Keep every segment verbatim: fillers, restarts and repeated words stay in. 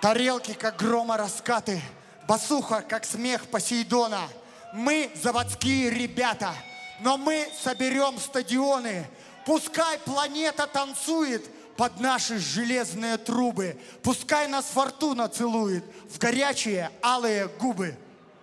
Тарелки, как громораскаты, басуха, как смех Посейдона. Мы заводские ребята, но мы соберем стадионы. Пускай планета танцует под наши железные трубы. Пускай нас фортуна целует в горячие алые губы.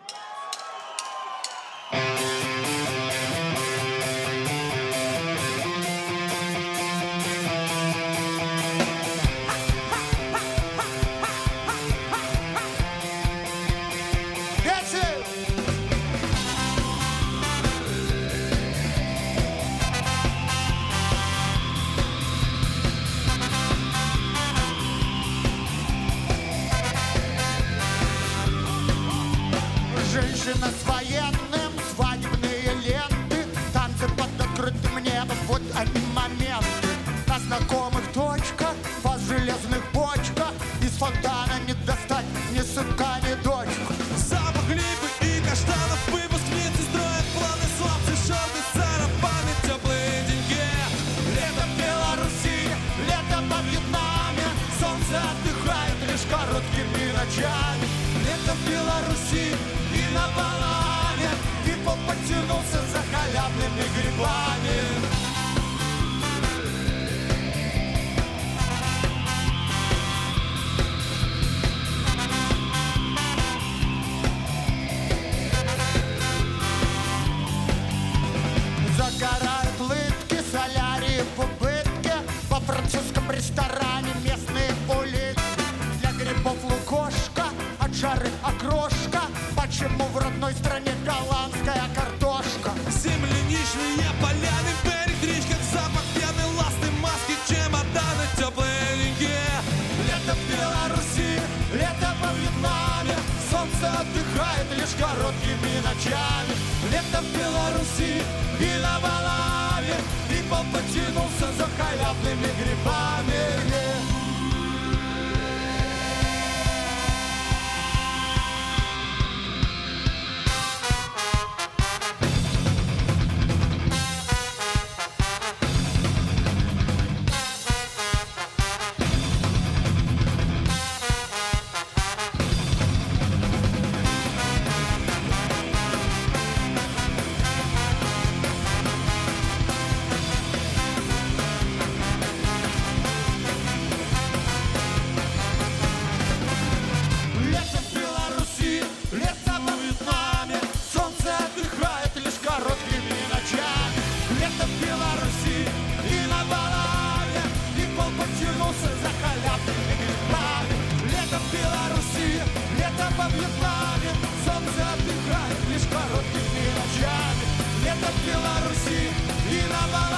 Женщина с военным, свадебные ленты, танцы под открытым небом, вот они моменты. На знакомых точках, вас железных бочках, из фонтана не достать ни сынка, ни дочку. Запах липы и каштанов, выпускницы строят планы, славцы, шорты, сарафаны, теплые деньги. Лето в Беларуси, лето во Вьетнаме, солнце отдыхает лишь короткими ночами. Лето в Беларуси и на банане, и поп потянулся за халявными грибами. Загорают лытки, солярии в убытке, во французском ресторане местные улитки. Для грибов лукошка, от жары окрошка. Почему в родной стране голландская картошка? Земляничные поляны, берег речка, запах пьяной ласты, маски, чемоданы, теплые деньги. Лето в Беларуси, лето во Вьетнаме, солнце отдыхает лишь короткими ночами. Лето в Беларуси и на Валаве, и поп потянулся за халявными грибами. Во Вьетнаме солнце отдыхает лишь короткими ночами. Лето в Беларуси и на